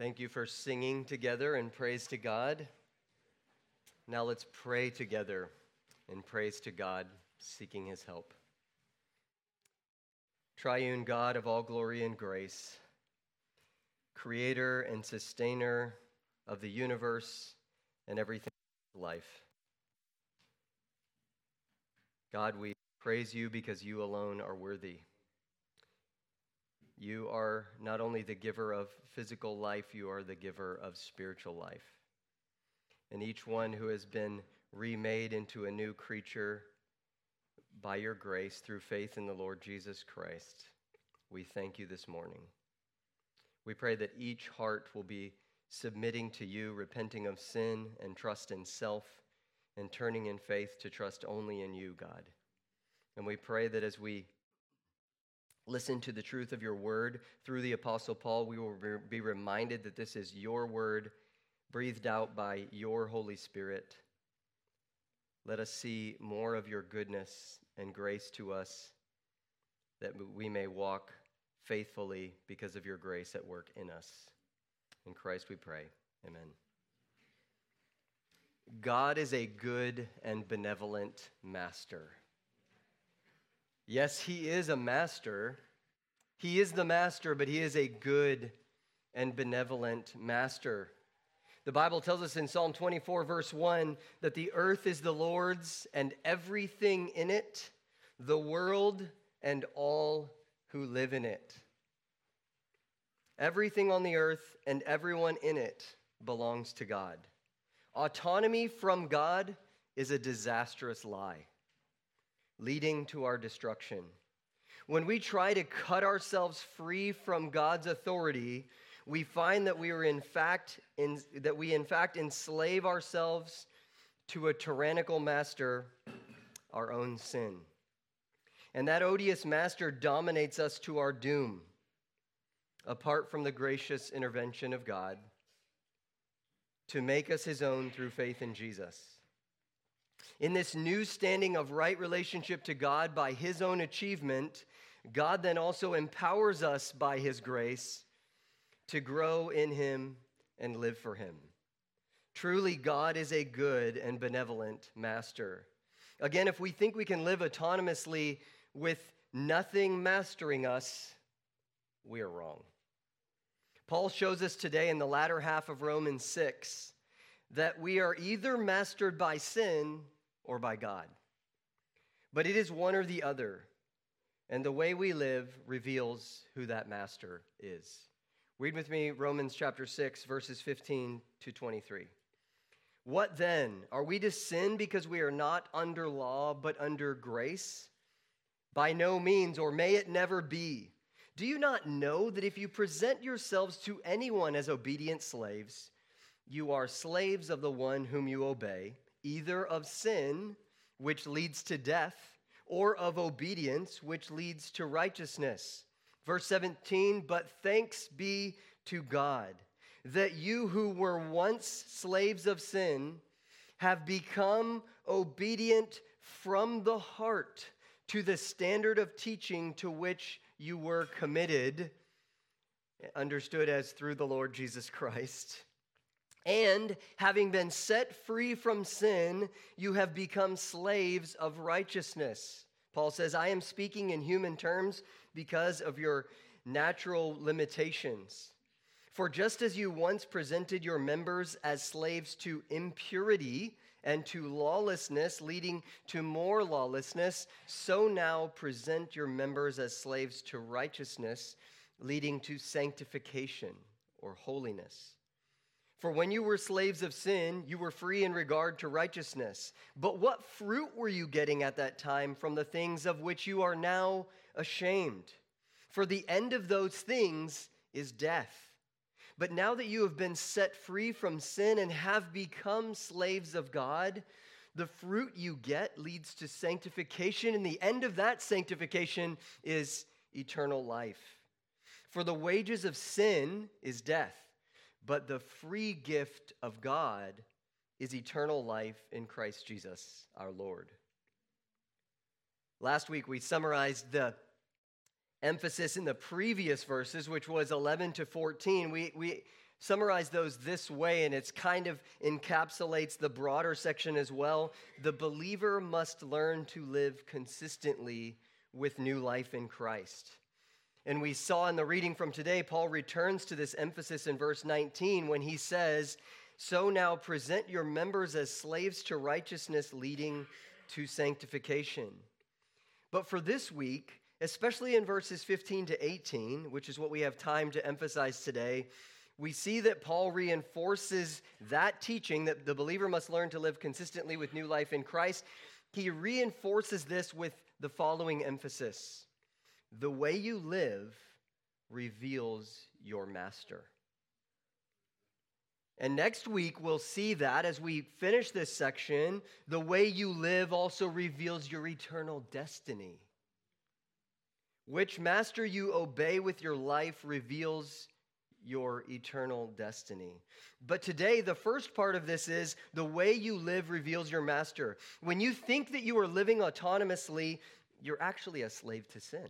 Thank you for singing together in praise to God. Now let's pray together in praise to God, seeking his help. Triune God of all glory and grace, creator and sustainer of the universe and everything in life. God, we praise you because you alone are worthy. You are not only the giver of physical life, you are the giver of spiritual life. And each one who has been remade into a new creature by your grace through faith in the Lord Jesus Christ, we thank you this morning. We pray that each heart will be submitting to you, repenting of sin and trust in self, and turning in faith to trust only in you, God. And we pray that as we listen to the truth of your word through the Apostle Paul, we will be reminded that this is your word breathed out by your Holy Spirit. Let us see more of your goodness and grace to us, that we may walk faithfully because of your grace at work in us. In Christ we pray. Amen. God is a good and benevolent master. Yes, he is a master. He is the master, but he is a good and benevolent master. The Bible tells us in Psalm 24, verse 1, that the earth is the Lord's and everything in it, the world and all who live in it. Everything on the earth and everyone in it belongs to God. Autonomy from God is a disastrous lie, leading to our destruction. When we try to cut ourselves free from God's authority, we find that we in fact enslave ourselves to a tyrannical master, our own sin. And that odious master dominates us to our doom, apart from the gracious intervention of God to make us his own through faith in Jesus. In this new standing of right relationship to God by his own achievement, God then also empowers us by his grace to grow in him and live for him. Truly, God is a good and benevolent master. Again, if we think we can live autonomously with nothing mastering us, we are wrong. Paul shows us today in the latter half of Romans 6 that we are either mastered by sin or by God. But it is one or the other, and the way we live reveals who that master is. Read with me Romans chapter 6, verses 15 to 23. What then? Are we to sin because we are not under law, but under grace? By no means, or may it never be. Do you not know that if you present yourselves to anyone as obedient slaves, you are slaves of the one whom you obey, either of sin, which leads to death, or of obedience, which leads to righteousness? Verse 17, but thanks be to God that you who were once slaves of sin have become obedient from the heart to the standard of teaching to which you were committed, understood as through the Lord Jesus Christ. And having been set free from sin, you have become slaves of righteousness. Paul says, I am speaking in human terms because of your natural limitations. For just as you once presented your members as slaves to impurity and to lawlessness, leading to more lawlessness, so now present your members as slaves to righteousness, leading to sanctification or holiness. For when you were slaves of sin, you were free in regard to righteousness. But what fruit were you getting at that time from the things of which you are now ashamed? For the end of those things is death. But now that you have been set free from sin and have become slaves of God, the fruit you get leads to sanctification, and the end of that sanctification is eternal life. For the wages of sin is death, but the free gift of God is eternal life in Christ Jesus our Lord. Last week we summarized the emphasis in the previous verses, which was 11 to 14. We summarize those this way, and it's kind of encapsulates the broader section as well. The believer must learn to live consistently with new life in Christ. And we saw in the reading from today, Paul returns to this emphasis in verse 19 when he says, "So now present your members as slaves to righteousness, leading to sanctification." But for this week, especially in verses 15 to 18, which is what we have time to emphasize today, we see that Paul reinforces that teaching that the believer must learn to live consistently with new life in Christ. He reinforces this with the following emphasis: the way you live reveals your master. And next week, we'll see that as we finish this section, the way you live also reveals your eternal destiny. Which master you obey with your life reveals your eternal destiny. But today, the first part of this is the way you live reveals your master. When you think that you are living autonomously, you're actually a slave to sin.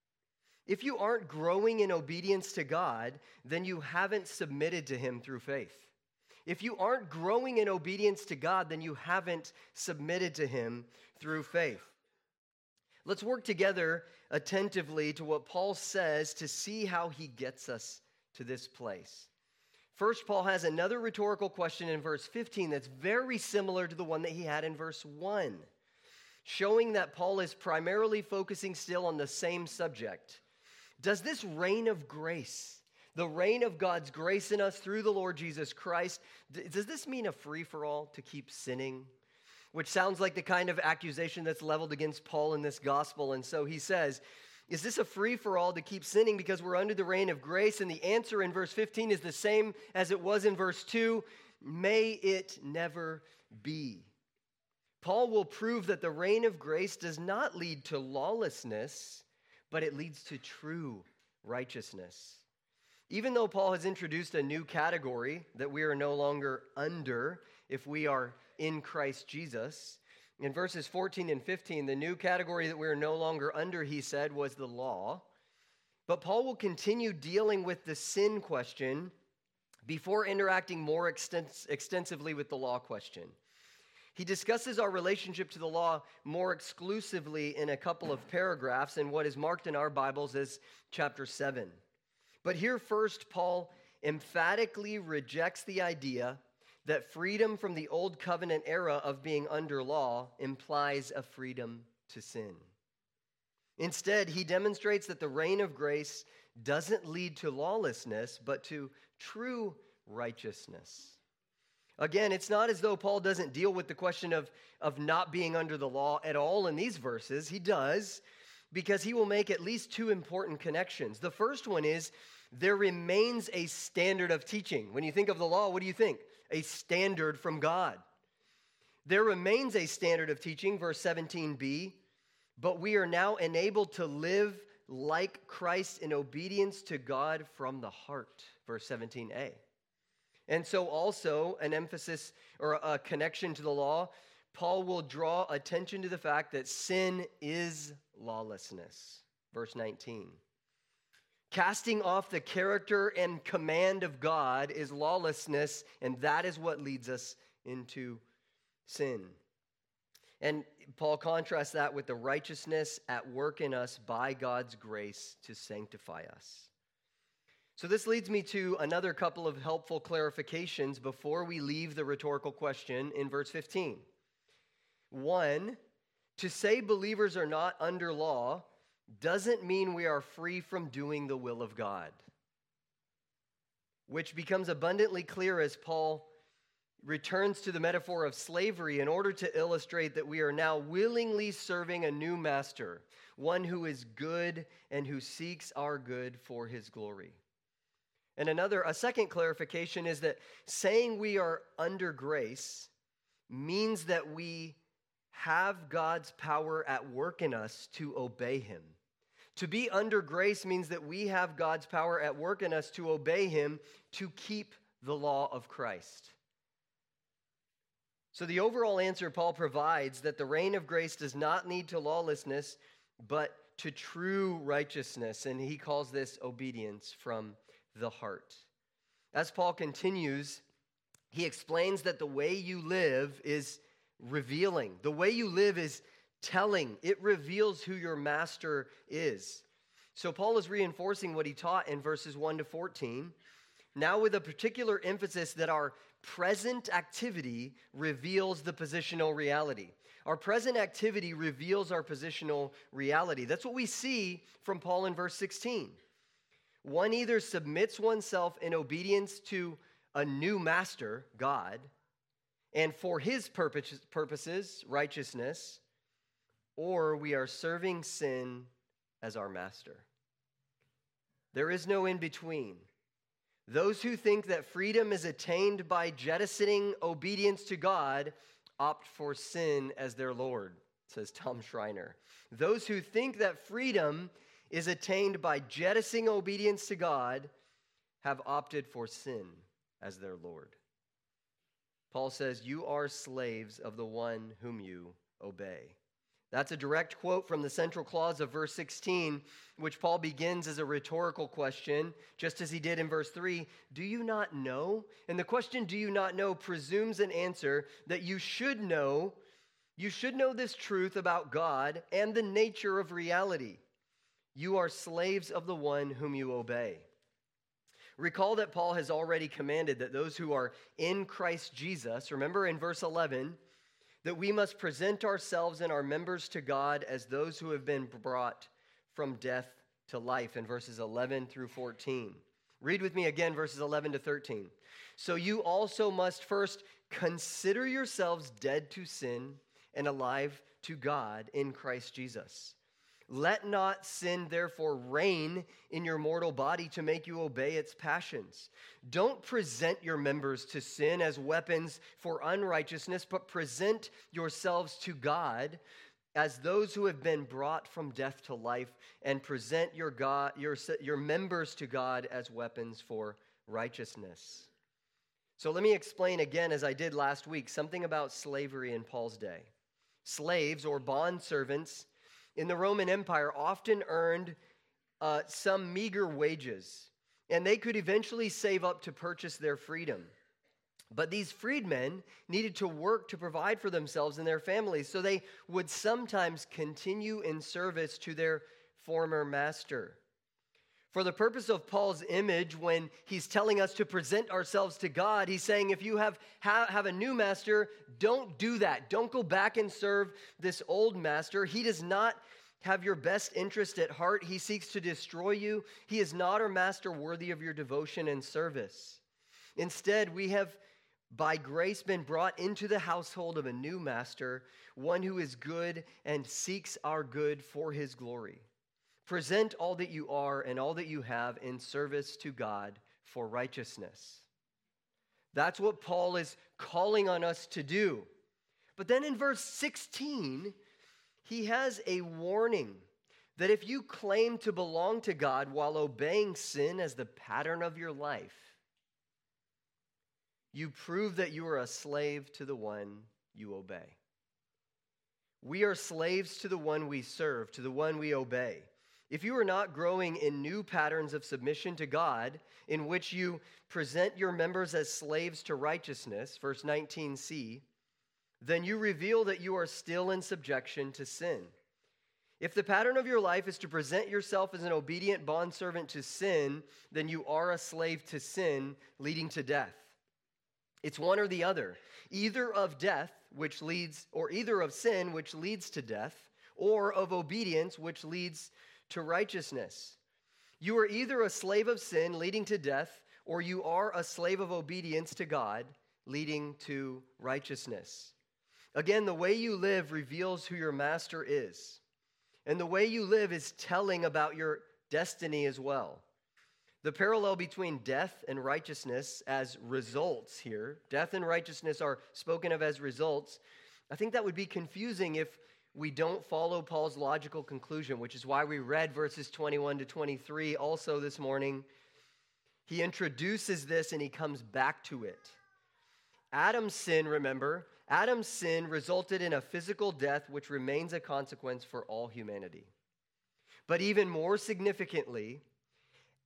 If you aren't growing in obedience to God, then you haven't submitted to Him through faith. If you aren't growing in obedience to God, then you haven't submitted to Him through faith. Let's work together attentively to what Paul says to see how he gets us to this place. First, Paul has another rhetorical question in verse 15 that's very similar to the one that he had in verse 1, showing that Paul is primarily focusing still on the same subject. Does this reign of grace, the reign of God's grace in us through the Lord Jesus Christ, does this mean a free-for-all to keep sinning? Which sounds like the kind of accusation that's leveled against Paul in this gospel. And so he says, is this a free-for-all to keep sinning because we're under the reign of grace? And the answer in verse 15 is the same as it was in verse 2. May it never be. Paul will prove that the reign of grace does not lead to lawlessness, but it leads to true righteousness. Even though Paul has introduced a new category that we are no longer under if we are in Christ Jesus, in verses 14 and 15, the new category that we are no longer under, he said, was the law. But Paul will continue dealing with the sin question before interacting more extensively with the law question. He discusses our relationship to the law more exclusively in a couple of paragraphs in what is marked in our Bibles as chapter 7. But here first, Paul emphatically rejects the idea that freedom from the old covenant era of being under law implies a freedom to sin. Instead, he demonstrates that the reign of grace doesn't lead to lawlessness, but to true righteousness. Again, it's not as though Paul doesn't deal with the question of not being under the law at all in these verses. He does, because he will make at least two important connections. The first one is there remains a standard of teaching. When you think of the law, what do you think? A standard from God. There remains a standard of teaching, verse 17b, but we are now enabled to live like Christ in obedience to God from the heart, verse 17a. And so also an emphasis or a connection to the law, Paul will draw attention to the fact that sin is lawlessness, verse 19. Casting off the character and command of God is lawlessness, and that is what leads us into sin. And Paul contrasts that with the righteousness at work in us by God's grace to sanctify us. So this leads me to another couple of helpful clarifications before we leave the rhetorical question in verse 15. One, to say believers are not under law doesn't mean we are free from doing the will of God, which becomes abundantly clear as Paul returns to the metaphor of slavery in order to illustrate that we are now willingly serving a new master, one who is good and who seeks our good for his glory. And a second clarification is that saying we are under grace means that we have God's power at work in us to obey him. To be under grace means that we have God's power at work in us to obey him, to keep the law of Christ. So the overall answer Paul provides that the reign of grace does not lead to lawlessness, but to true righteousness. And he calls this obedience from the heart. As Paul continues, he explains that the way you live is revealing. The way you live is telling. It reveals who your master is. So Paul is reinforcing what he taught in verses 1 to 14, now with a particular emphasis that our present activity reveals the positional reality. Our present activity reveals our positional reality. That's what we see from Paul in verse 16. One either submits oneself in obedience to a new master, God, and for his purposes, righteousness, or we are serving sin as our master. There is no in between. Those who think that freedom is attained by jettisoning obedience to God opt for sin as their Lord, says Tom Schreiner. Those who think that freedom is attained by jettisoning obedience to God have opted for sin as their Lord. Paul says, you are slaves of the one whom you obey. That's a direct quote from the central clause of verse 16, which Paul begins as a rhetorical question, just as he did in verse 3. Do you not know? And the question, do you not know, presumes an answer that you should know. You should know this truth about God and the nature of reality. You are slaves of the one whom you obey. Recall that Paul has already commanded that those who are in Christ Jesus, remember in verse 11, that we must present ourselves and our members to God as those who have been brought from death to life in verses 11 through 14. Read with me again verses 11 to 13. So you also must first consider yourselves dead to sin and alive to God in Christ Jesus. Let not sin therefore reign in your mortal body to make you obey its passions. Don't present your members to sin as weapons for unrighteousness, but present yourselves to God as those who have been brought from death to life, and present your members to God as weapons for righteousness. So let me explain again, as I did last week, something about slavery in Paul's day. Slaves or bondservants in the Roman Empire often earned some meager wages, and they could eventually save up to purchase their freedom. But these freedmen needed to work to provide for themselves and their families, so they would sometimes continue in service to their former master. For the purpose of Paul's image, when he's telling us to present ourselves to God, he's saying if you have a new master, don't do that. Don't go back and serve this old master. He does not have your best interest at heart. He seeks to destroy you. He is not a master worthy of your devotion and service. Instead, we have by grace been brought into the household of a new master, one who is good and seeks our good for his glory. Present all that you are and all that you have in service to God for righteousness. That's what Paul is calling on us to do. But then in verse 16, he has a warning that if you claim to belong to God while obeying sin as the pattern of your life, you prove that you are a slave to the one you obey. We are slaves to the one we serve, to the one we obey. If you are not growing in new patterns of submission to God, in which you present your members as slaves to righteousness, verse 19c, then you reveal that you are still in subjection to sin. If the pattern of your life is to present yourself as an obedient bondservant to sin, then you are a slave to sin, leading to death. It's one or the other, either of death, either of sin, which leads to death, or of obedience, which leads to righteousness. You are either a slave of sin, leading to death, or you are a slave of obedience to God, leading to righteousness. Again, the way you live reveals who your master is. And the way you live is telling about your destiny as well. The parallel between death and righteousness as results here, death and righteousness are spoken of as results. I think that would be confusing if we don't follow Paul's logical conclusion, which is why we read verses 21 to 23 also this morning. He introduces this and he comes back to it. Adam's sin, remember, Adam's sin resulted in a physical death which remains a consequence for all humanity. But even more significantly,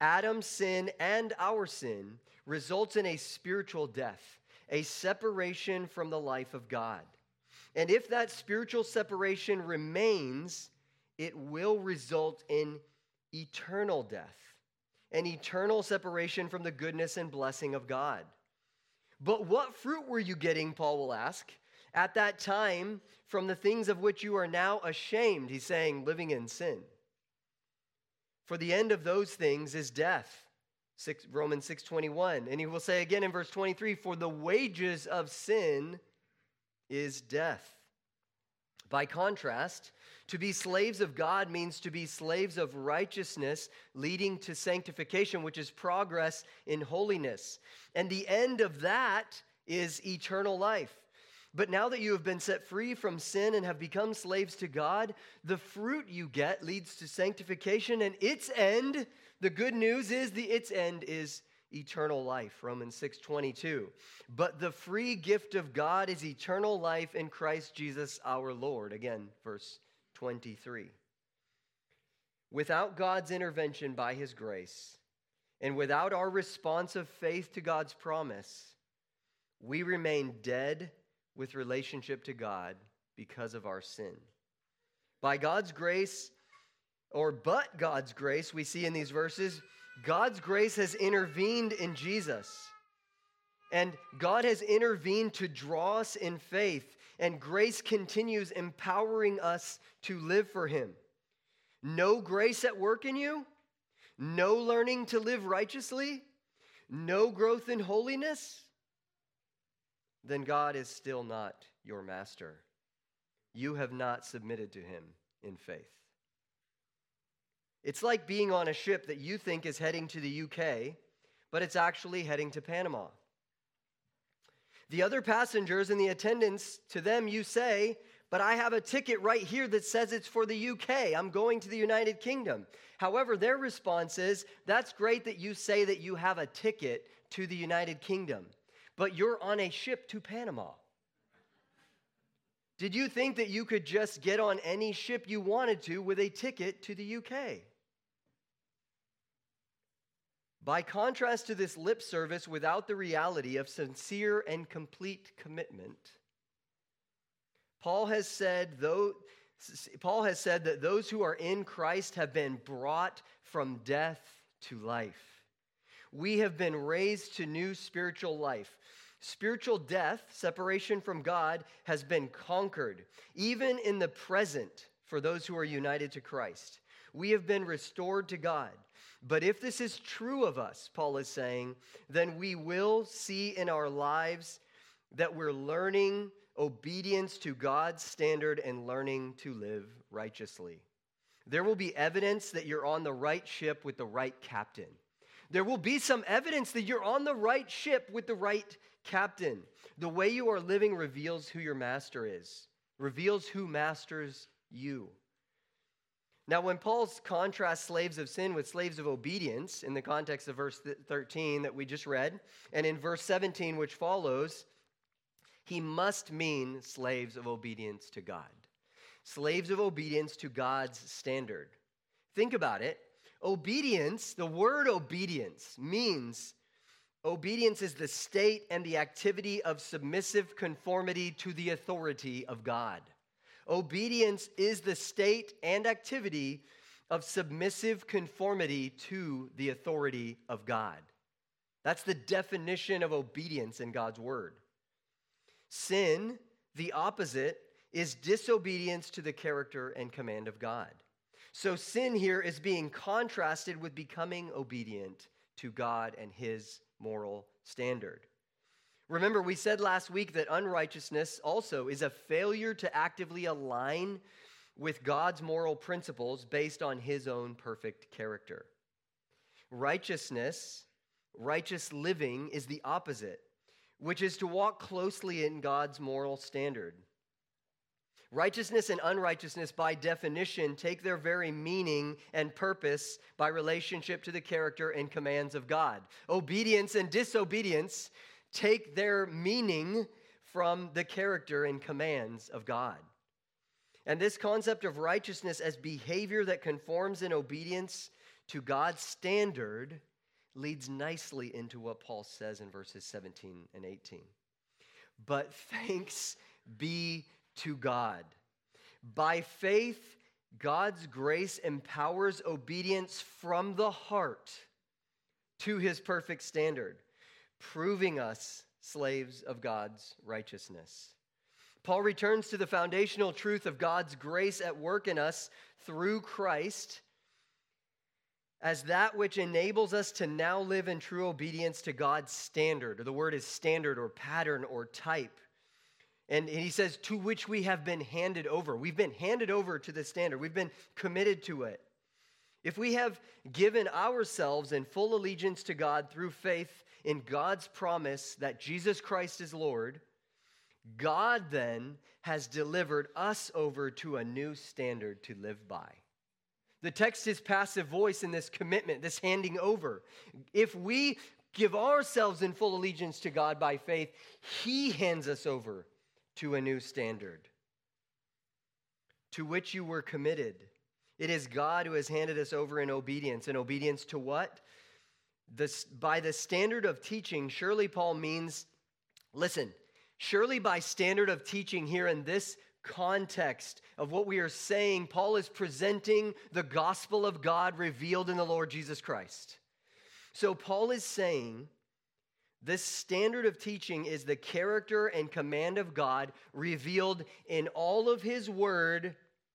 Adam's sin and our sin results in a spiritual death, a separation from the life of God. And if that spiritual separation remains, it will result in eternal death, an eternal separation from the goodness and blessing of God. But what fruit were you getting, Paul will ask, at that time from the things of which you are now ashamed? He's saying, living in sin. For the end of those things is death. Romans 6:21. And he will say again in verse 23, for the wages of sin is death. By contrast, to be slaves of God means to be slaves of righteousness, leading to sanctification, which is progress in holiness. And the end of that is eternal life. But now that you have been set free from sin and have become slaves to God, the fruit you get leads to sanctification, and its end, the good news is its end is eternal life, Romans 6:22. But the free gift of God is eternal life in Christ Jesus our Lord. Again, verse 23. Without God's intervention by his grace, and without our response of faith to God's promise, we remain dead with relationship to God because of our sin. By God's grace, but God's grace, we see in these verses, God's grace has intervened in Jesus. And God has intervened to draw us in faith. And grace continues empowering us to live for him. No grace at work in you? No learning to live righteously? No growth in holiness? Then God is still not your master. You have not submitted to him in faith. It's like being on a ship that you think is heading to the UK, but it's actually heading to Panama. The other passengers and the attendants, to them you say, but I have a ticket right here that says it's for the UK. I'm going to the United Kingdom. However, their response is, that's great that you say that you have a ticket to the United Kingdom, but you're on a ship to Panama. Did you think that you could just get on any ship you wanted to with a ticket to the UK? By contrast to this lip service without the reality of sincere and complete commitment, Paul has said that those who are in Christ have been brought from death to life. We have been raised to new spiritual life. Spiritual death, separation from God, has been conquered, even in the present, for those who are united to Christ. We have been restored to God. But if this is true of us, Paul is saying, then we will see in our lives that we're learning obedience to God's standard and learning to live righteously. There will be evidence that you're on the right ship with the right captain. There will be some evidence that you're on the right ship with the right captain. The way you are living reveals who your master is, reveals who masters you. Now, when Paul contrasts slaves of sin with slaves of obedience in the context of verse 13 that we just read, and in verse 17 which follows, he must mean slaves of obedience to God. Slaves of obedience to God's standard. Think about it. Obedience, the word obedience means obedience is the state and the activity of submissive conformity to the authority of God. Obedience is the state and activity of submissive conformity to the authority of God. That's the definition of obedience in God's word. Sin, the opposite, is disobedience to the character and command of God. So sin here is being contrasted with becoming obedient to God and his moral standard. Remember, we said last week that unrighteousness also is a failure to actively align with God's moral principles based on his own perfect character. Righteousness, righteous living, is the opposite, which is to walk closely in God's moral standard. Righteousness and unrighteousness, by definition, take their very meaning and purpose by relationship to the character and commands of God. Obedience and disobedience take their meaning from the character and commands of God. And this concept of righteousness as behavior that conforms in obedience to God's standard leads nicely into what Paul says in verses 17 and 18. But thanks be to God. By faith, God's grace empowers obedience from the heart to his perfect standard, proving us slaves of God's righteousness. Paul returns to the foundational truth of God's grace at work in us through Christ as that which enables us to now live in true obedience to God's standard. Or the word is standard or pattern or type. And he says, to which we have been handed over. We've been handed over to the standard. We've been committed to it. If we have given ourselves in full allegiance to God through faith in God's promise that Jesus Christ is Lord, God then has delivered us over to a new standard to live by. The text is passive voice in this commitment, this handing over. If we give ourselves in full allegiance to God by faith, he hands us over to a new standard to which you were committed. It is God who has handed us over in obedience. In obedience to what? By the standard of teaching, surely Paul means, listen, surely by standard of teaching here in this context of what we are saying, Paul is presenting the gospel of God revealed in the Lord Jesus Christ. So Paul is saying this standard of teaching is the character and command of God revealed in all of his word,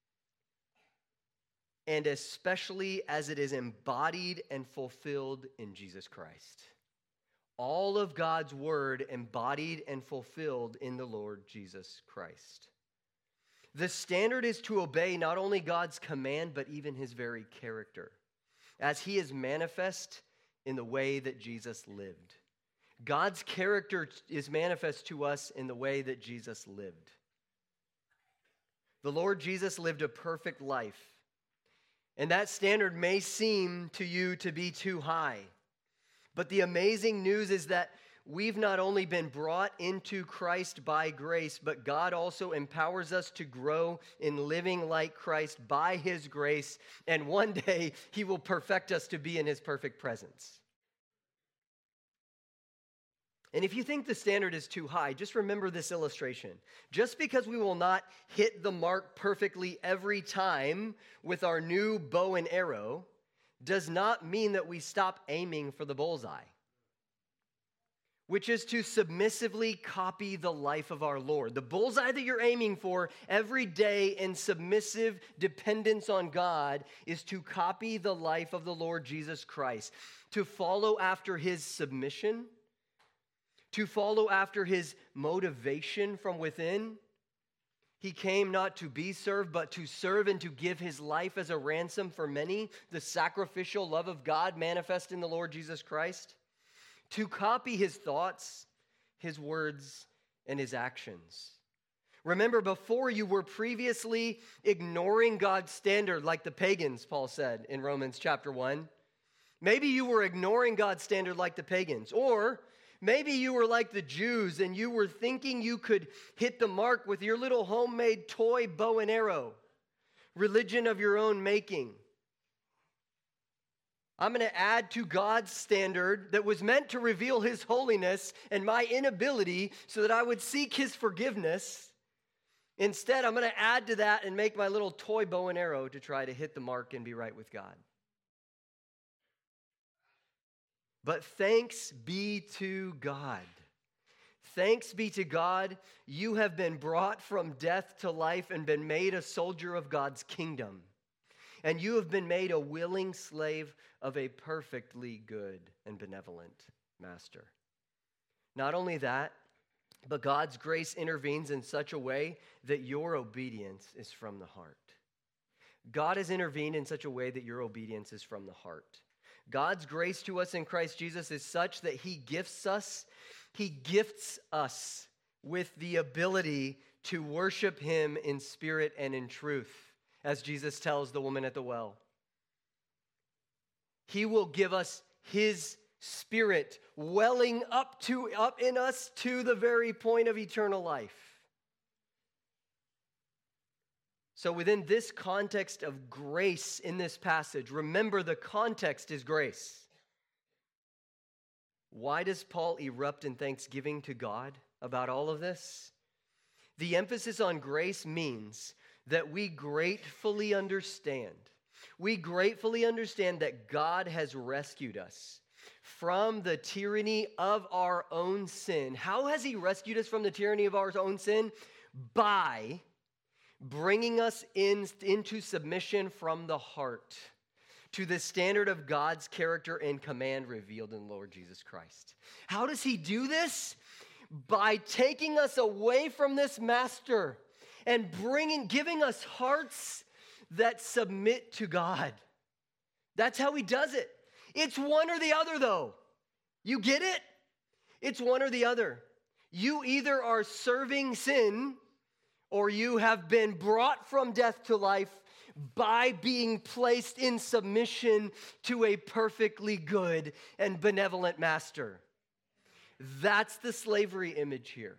and especially as it is embodied and fulfilled in Jesus Christ. All of God's word embodied and fulfilled in the Lord Jesus Christ. The standard is to obey not only God's command, but even his very character, as he is manifest in the way that Jesus lived. God's character is manifest to us in the way that Jesus lived. The Lord Jesus lived a perfect life, and that standard may seem to you to be too high. But the amazing news is that we've not only been brought into Christ by grace, but God also empowers us to grow in living like Christ by his grace, and one day he will perfect us to be in his perfect presence. And if you think the standard is too high, just remember this illustration. Just because we will not hit the mark perfectly every time with our new bow and arrow does not mean that we stop aiming for the bullseye, which is to submissively copy the life of our Lord. The bullseye that you're aiming for every day in submissive dependence on God is to copy the life of the Lord Jesus Christ, to follow after his submission, to follow after his motivation from within. He came not to be served, but to serve and to give his life as a ransom for many, the sacrificial love of God manifest in the Lord Jesus Christ. To copy his thoughts, his words, and his actions. Remember, before you were previously ignoring God's standard like the pagans, Paul said in Romans chapter 1. Maybe you were ignoring God's standard like the pagans, or maybe you were like the Jews and you were thinking you could hit the mark with your little homemade toy bow and arrow, religion of your own making. I'm going to add to God's standard that was meant to reveal his holiness and my inability so that I would seek his forgiveness. Instead, I'm going to add to that and make my little toy bow and arrow to try to hit the mark and be right with God. But thanks be to God. Thanks be to God, you have been brought from death to life and been made a soldier of God's kingdom. And you have been made a willing slave of a perfectly good and benevolent master. Not only that, but God's grace intervenes in such a way that your obedience is from the heart. God has intervened in such a way that your obedience is from the heart. God's grace to us in Christ Jesus is such that he gifts us with the ability to worship him in spirit and in truth, as Jesus tells the woman at the well. He will give us his spirit welling up in us to the very point of eternal life. So within this context of grace in this passage, remember the context is grace. Why does Paul erupt in thanksgiving to God about all of this? The emphasis on grace means that we gratefully understand that God has rescued us from the tyranny of our own sin. How has he rescued us from the tyranny of our own sin? By bringing us into submission from the heart to the standard of God's character and command revealed in Lord Jesus Christ. How does he do this? By taking us away from this master and giving us hearts that submit to God. That's how he does it. It's one or the other, though. You get it? It's one or the other. You either are serving sin or you have been brought from death to life by being placed in submission to a perfectly good and benevolent master. That's the slavery image here.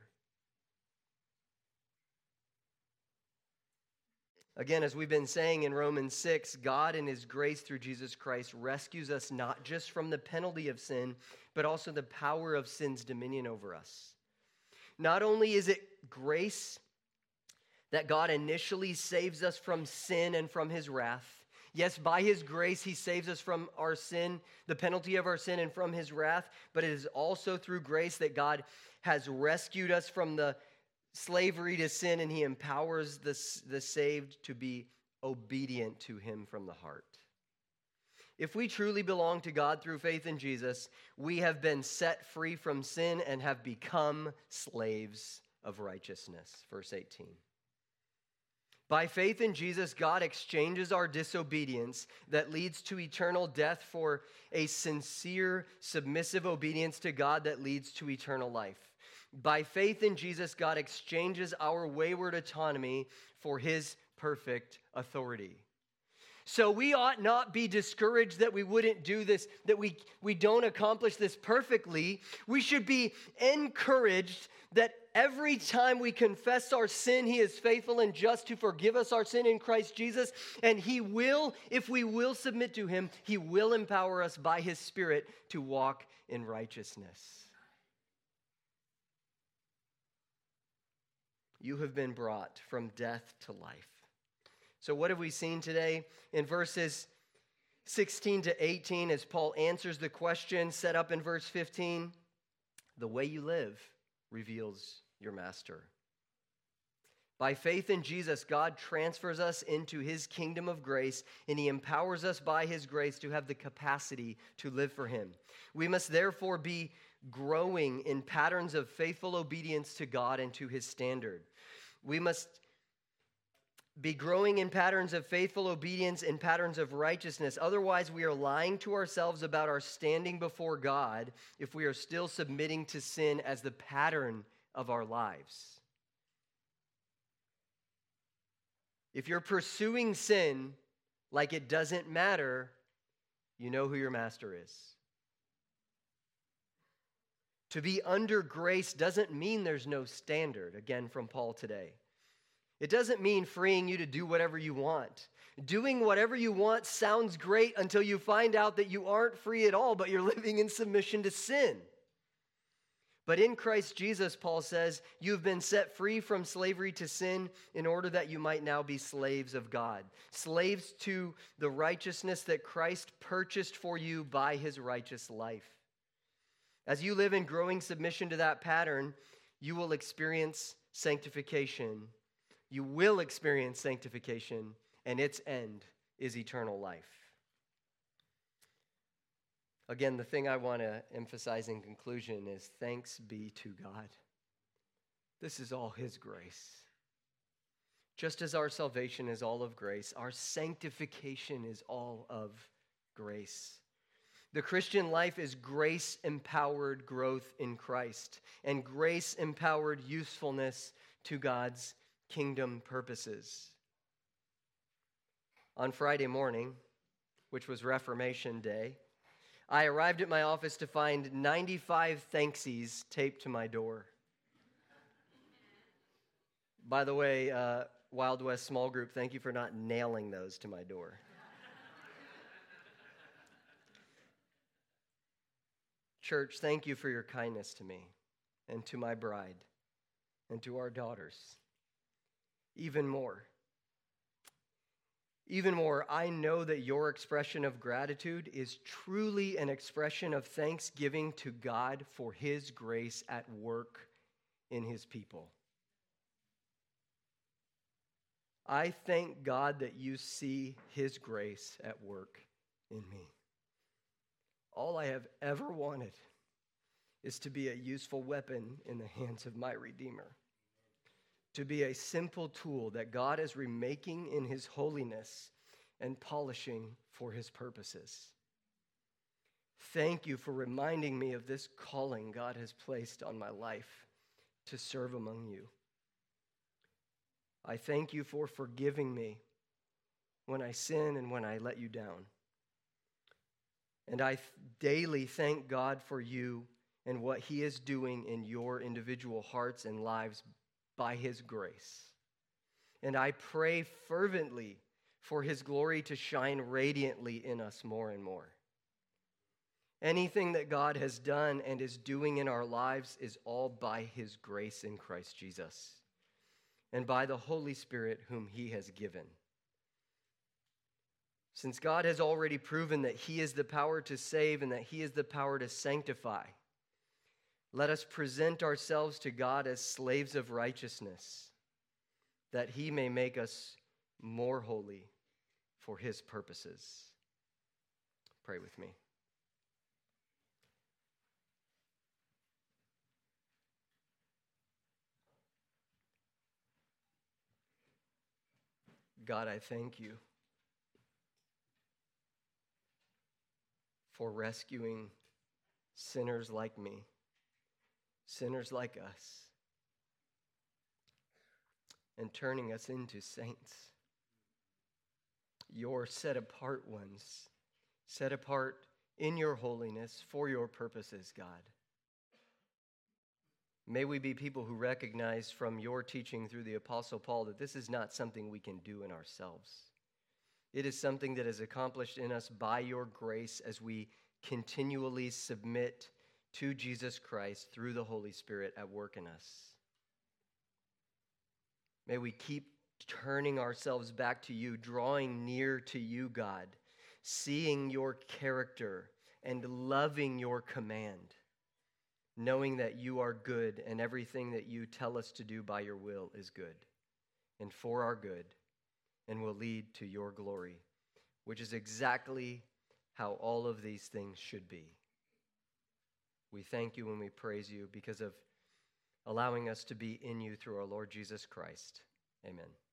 Again, as we've been saying in Romans 6, God in his grace through Jesus Christ rescues us not just from the penalty of sin, but also the power of sin's dominion over us. Not only is it grace that God initially saves us from sin and from his wrath. Yes, by his grace, he saves us from our sin, the penalty of our sin and from his wrath, but it is also through grace that God has rescued us from the slavery to sin, and he empowers the saved to be obedient to him from the heart. If we truly belong to God through faith in Jesus, we have been set free from sin and have become slaves of righteousness. Verse 18. By faith in Jesus, God exchanges our disobedience that leads to eternal death for a sincere, submissive obedience to God that leads to eternal life. By faith in Jesus, God exchanges our wayward autonomy for his perfect authority. So we ought not be discouraged that we wouldn't do this, that we don't accomplish this perfectly. We should be encouraged that every time we confess our sin, he is faithful and just to forgive us our sin in Christ Jesus. And he will, if we will submit to him, he will empower us by his Spirit to walk in righteousness. You have been brought from death to life. So what have we seen today? In verses 16 to 18, as Paul answers the question set up in verse 15, the way you live reveals your master. By faith in Jesus, God transfers us into his kingdom of grace, and he empowers us by his grace to have the capacity to live for him. We must therefore be growing in patterns of faithful obedience to God and to his standard. We must be growing in patterns of faithful obedience and patterns of righteousness. Otherwise, we are lying to ourselves about our standing before God if we are still submitting to sin as the pattern of our lives. If you're pursuing sin like it doesn't matter, you know who your master is. To be under grace doesn't mean there's no standard, again from Paul today. It doesn't mean freeing you to do whatever you want. Doing whatever you want sounds great until you find out that you aren't free at all, but you're living in submission to sin. But in Christ Jesus, Paul says, you have been set free from slavery to sin in order that you might now be slaves of God. Slaves to the righteousness that Christ purchased for you by his righteous life. As you live in growing submission to that pattern, you will experience sanctification. You will experience sanctification, and its end is eternal life. Again, the thing I want to emphasize in conclusion is thanks be to God. This is all his grace. Just as our salvation is all of grace, our sanctification is all of grace. The Christian life is grace-empowered growth in Christ and grace-empowered usefulness to God's kingdom purposes. On Friday morning, which was Reformation Day, I arrived at my office to find 95 thanksies taped to my door. By the way, Wild West small group, thank you for not nailing those to my door. Church, thank you for your kindness to me and to my bride and to our daughters. Even more, I know that your expression of gratitude is truly an expression of thanksgiving to God for his grace at work in his people. I thank God that you see his grace at work in me. All I have ever wanted is to be a useful weapon in the hands of my Redeemer, to be a simple tool that God is remaking in his holiness and polishing for his purposes. Thank you for reminding me of this calling God has placed on my life to serve among you. I thank you for forgiving me when I sin and when I let you down. And I daily thank God for you and what he is doing in your individual hearts and lives by his grace. And I pray fervently for his glory to shine radiantly in us more and more. Anything that God has done and is doing in our lives is all by his grace in Christ Jesus and by the Holy Spirit whom he has given. Since God has already proven that he is the power to save and that he is the power to sanctify, let us present ourselves to God as slaves of righteousness, that he may make us more holy for his purposes. Pray with me. God, I thank you for rescuing sinners like me, sinners like us, and turning us into saints, your set-apart ones, set apart in your holiness for your purposes, God. May we be people who recognize from your teaching through the Apostle Paul that this is not something we can do in ourselves. It is something that is accomplished in us by your grace as we continually submit to Jesus Christ through the Holy Spirit at work in us. May we keep turning ourselves back to you, drawing near to you, God, seeing your character and loving your command, knowing that you are good and everything that you tell us to do by your will is good and for our good and will lead to your glory, which is exactly how all of these things should be. We thank you and we praise you because of allowing us to be in you through our Lord Jesus Christ. Amen.